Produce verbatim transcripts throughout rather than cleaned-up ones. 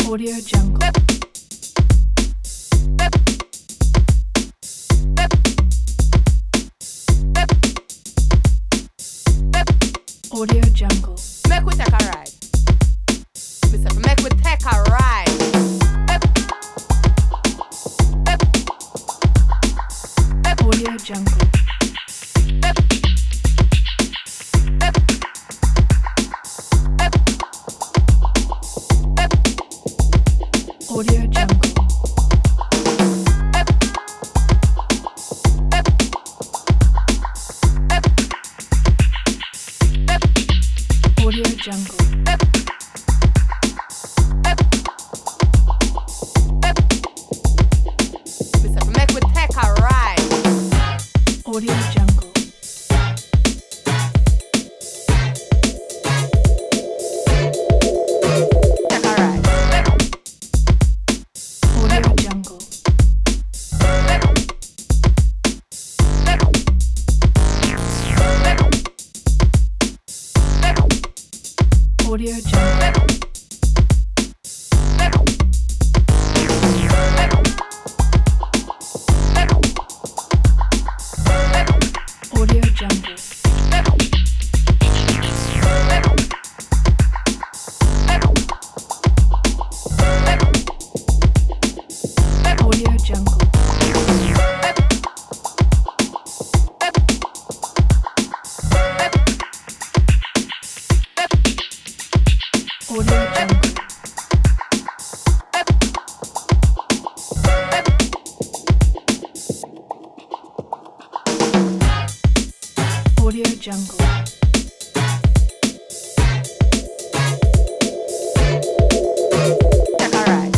Audio Jungle. Audio Jungle. Make we take a ride. Mister, make we take a ride. Audio Jungle. Audio Jungle. Audio Jungle. Mister, make we take a ride. Audio Jungle. Take a ride. Audio Jungle. Audio Jungle. Audio Jungle. Audio Jungle. Audio Jungle. Audio Jungle. Take a ride.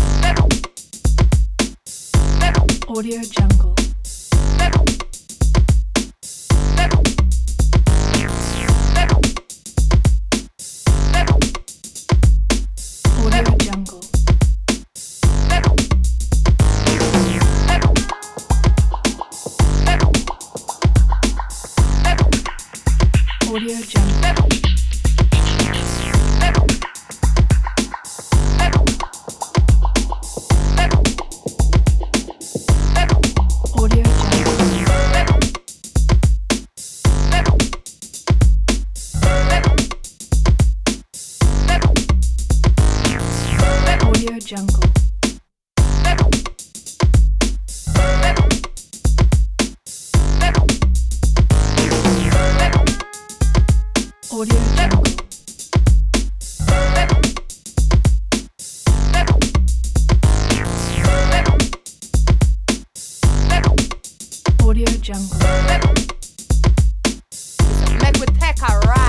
Audio Jungle. Audio Jungle. Audio Jungle. Audio Jungle. Audio Jungle. Audio Jungle. Audio Jungle. Make we take a ride.